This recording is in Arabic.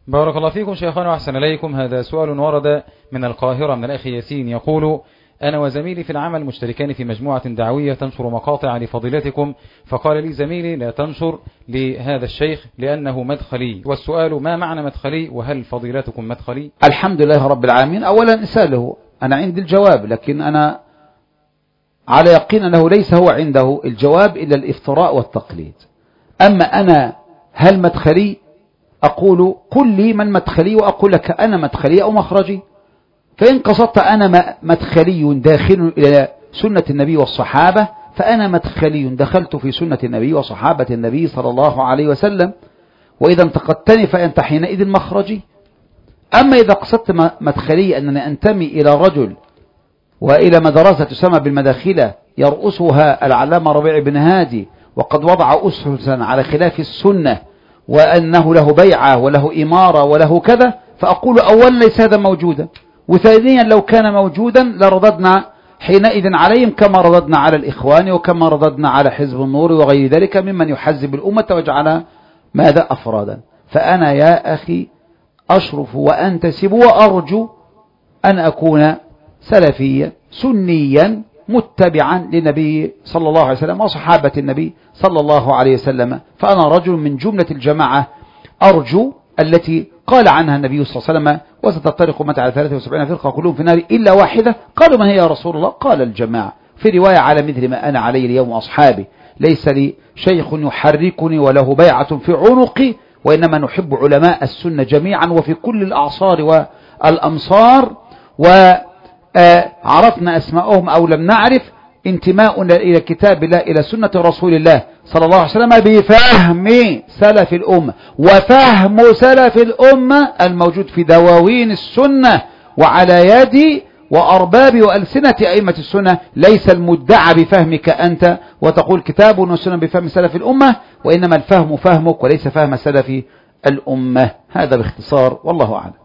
بارك الله فيكم شيخنا وأحسن إليكم. هذا سؤال ورد من القاهرة من الأخ ياسين يقول: أنا وزميلي في العمل مشتركان في مجموعة دعوية تنشر مقاطع لفضيلتكم، فقال لي زميلي لا تنشر لهذا الشيخ لأنه مدخلي، والسؤال: ما معنى مدخلي، وهل فضيلتكم مدخلي؟ الحمد لله رب العالمين. أولا اسأله، أنا عندي الجواب، لكن أنا على يقين أنه ليس هو عنده الجواب إلا الافتراء والتقليد. أما أنا هل مدخلي؟ أقول قل لي من مدخلي وأقول لك أنا مدخلي أو مخرجي. فإن قصدت أنا مدخلي داخل إلى سنة النبي والصحابة فأنا مدخلي دخلت في سنة النبي وصحابة النبي صلى الله عليه وسلم، وإذا انتقدتني فأنت حينئذ مخرجي. أما إذا قصدت مدخلي أنني أنتمي إلى رجل وإلى مدرسة تسمى بالمداخلة يرأسها العلامة ربيع بن هادي، وقد وضع أسسا على خلاف السنة، وأنه له بيعة وله إمارة وله كذا، فأقول أولا ليس هذا موجودا، وثانيا لو كان موجودا لرددنا حينئذ عليهم كما رددنا على الإخوان وكما رددنا على حزب النور وغير ذلك ممن يحزب الأمة وجعلها ماذا أفرادا. فأنا يا أخي أشرف وأنتسب وأرجو أن أكون سلفيا سنيا متبعا للنبي صلى الله عليه وسلم وصحابة النبي صلى الله عليه وسلم. فأنا رجل من جملة الجماعة أرجو التي قال عنها النبي صلى الله عليه وسلم: وستفترق أمتي على 73 فرقة كلهم في النار إلا واحدة. قالوا: من هي يا رسول الله؟ قال: الجماعة. في رواية: على مثل ما أنا عليه اليوم أصحابي. ليس لي شيخ يحركني وله بيعة في عنقي، وإنما نحب علماء السنة جميعا وفي كل الأعصار والأمصار، وعرفنا أسماءهم أو لم نعرف، انتماؤنا إلى كتاب الله إلى سنة رسول الله صلى الله عليه وسلم بفهم سلف الأمة، وفهم سلف الأمة الموجود في دواوين السنة وعلى يد وأرباب وألسنة أئمة السنة، ليس المدعى بفهمك أنت وتقول كتاب وسنة بفهم سلف الأمة، وإنما الفهم فهمك وليس فهم سلف الأمة. هذا باختصار، والله أعلم.